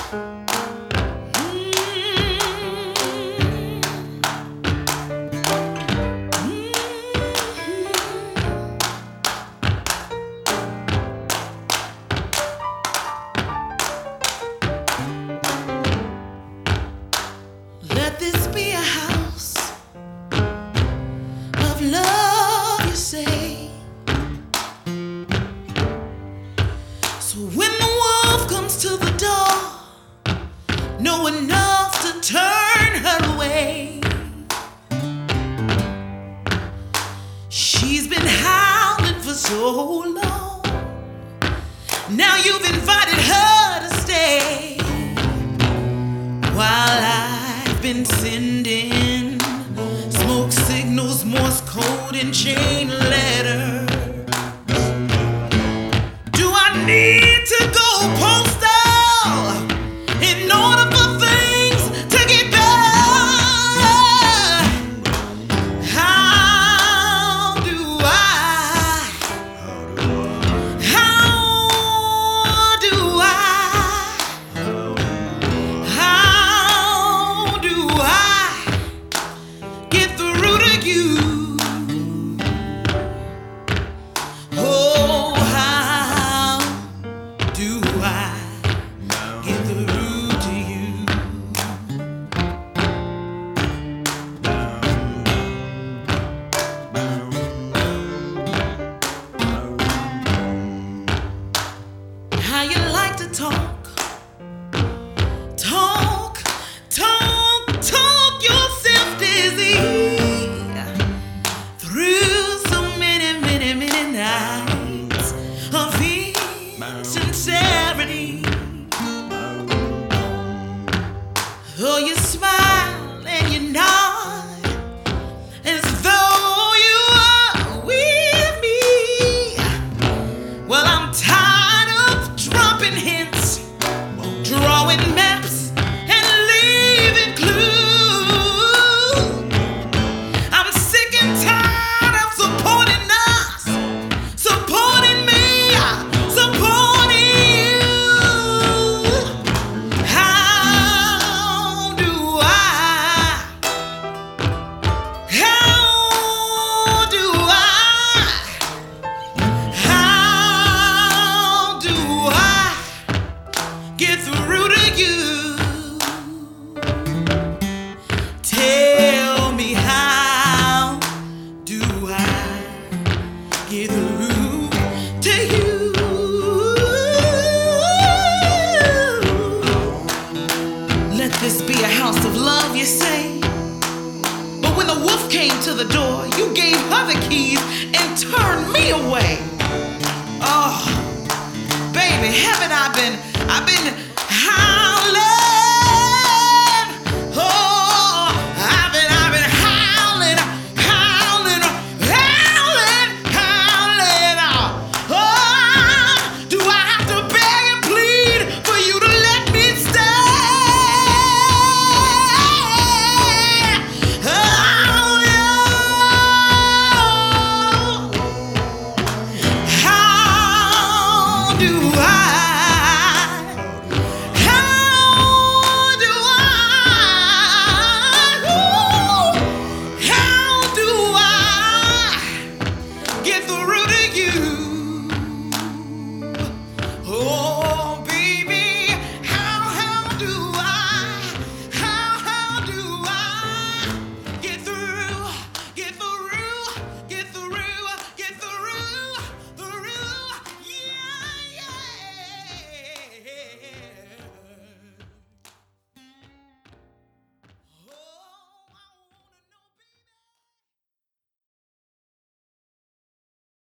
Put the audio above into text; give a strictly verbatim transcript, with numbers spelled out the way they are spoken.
Let this be a house of love, you say. So when the wolf comes to the door, know enough to turn her away. She's been howling for so long. Now you've invited her to stay, while I've been sending smoke signals, Morse code, and chain letters. Do I need to go postal in order for things to get better? How do I? How do I? How do I get through to you? Oh, how do I get through to you? How you like to talk, talk, talk, talk yourself dizzy through so many, many, many nights of insincerity. Oh, you smile and you nod as though you are with me. Well, I'm tired of dropping hints, drawing maps, and leaving clues. I'm sick and tired of supporting us, supporting me, supporting you. How do I? How do I? How do I get through to you? Tell me, how do I get through to you? Let this be a house of love, you say. But when the wolf came to the door,